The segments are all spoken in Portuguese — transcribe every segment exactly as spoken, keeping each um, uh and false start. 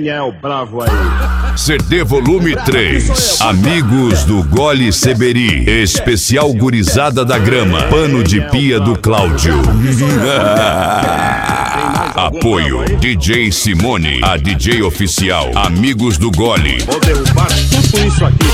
quem é o bravo aí. C D Volume três. Amigos do Gole Seberi. Especial Gurizada da Grama. Pano de pia do Cláudio. Apoio D J Simone, a D J oficial. Amigos do Gole. Vou derrubar tudo isso aqui.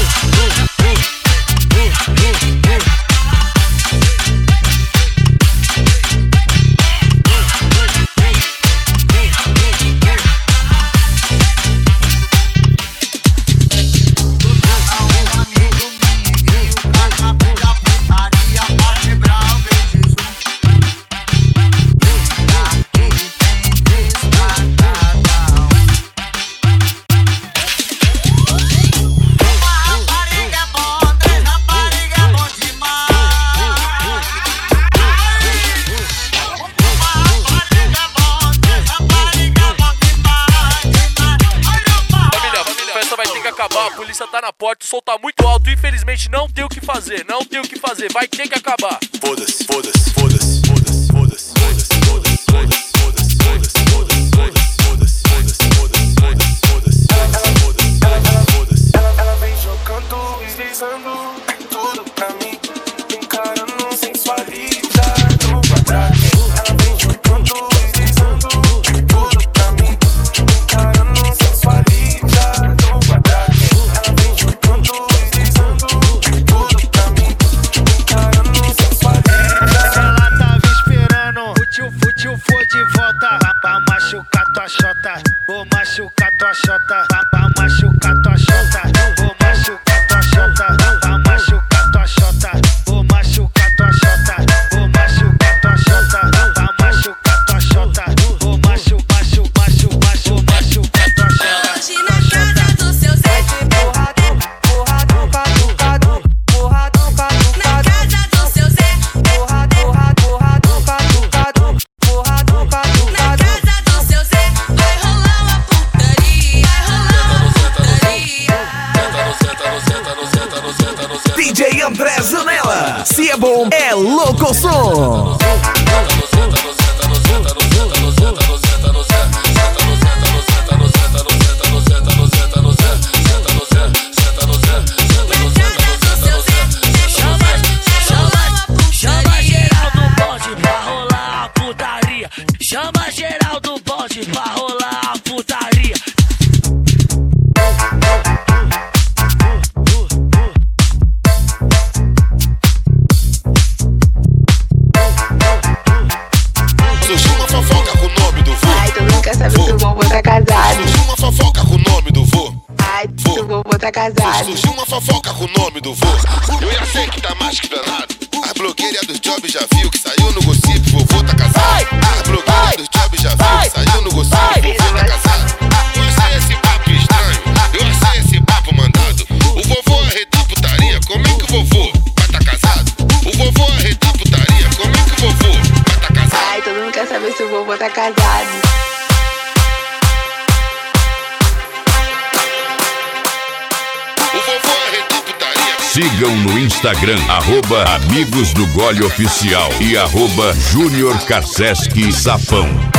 A polícia tá na porta, o som tá muito alto. Infelizmente não tem o que fazer, não tem o que fazer, vai ter que acabar. Foda-se, foda-se, foda-se, foda-se, foda-se, foda-se, foda-se, foda-se, foda-se, foda-se, foda-se, foda-se, foda-se, foda-se, foda-se. Ela vem jogando, deslizando, tudo pra mim, encarando sensualidade no quadrado. Ela vem jogando, deslizando, tudo pra mim, encarando sensualidade no quadrado. Ela vem jogando, deslizando, tudo pra mim, encarando sensualidade. Ela tava esperando, fútil, fútil, foi de volta, pra machucar tua xota, vou machucar tua xota, pra machucar tua xota, vou machucar tua xota, pra machucar tua xota, vou machucar tua xota, vou machucar tua xota, pra machucar tua xota, vou machu, machu, machu, machu, machucar tua xota. Hoje na casa do seu Zé, Porradão, porradão, catucadão, porradão, na catucadão, casa do seu Zé, porradão, porradão, catucadão, porradão, na catucadão. casa do seu Zé, vai rolar uma putaria, vai rolar uma putaria. D J André Zanella. Se é bom, é louco som. Chama geral do bonde pra rolar a putaria. Chama geral do bonde pra rolar a putaria. Surgiu uma fofoca com o nome do vô. Ai, tu nunca sabe se o vovô tá casado. Surgiu uma fofoca com o nome do vô. Ai, se o vovô tá casado. Surgiu uma fofoca com o nome do vô. Eu já sei que tá mais que danado. A blogueira dos jobs já viu que saiu no gossip, vovô tá casado. A blogueira dos jobs já viu que saiu no gossip, vovô tá casado. Eu achei esse papo estranho, eu achei esse papo mandado. O vovô arretou putaria, como é que o vovô vai tá casado? O vovô arretou putaria, como é que o vovô vai tá casado? Ai, todo mundo quer saber se o vovô tá casado. O vovô arretou putaria. Sigam no Instagram, arroba Amigos do Gole Oficial e arroba Júnior Karseski Sapão.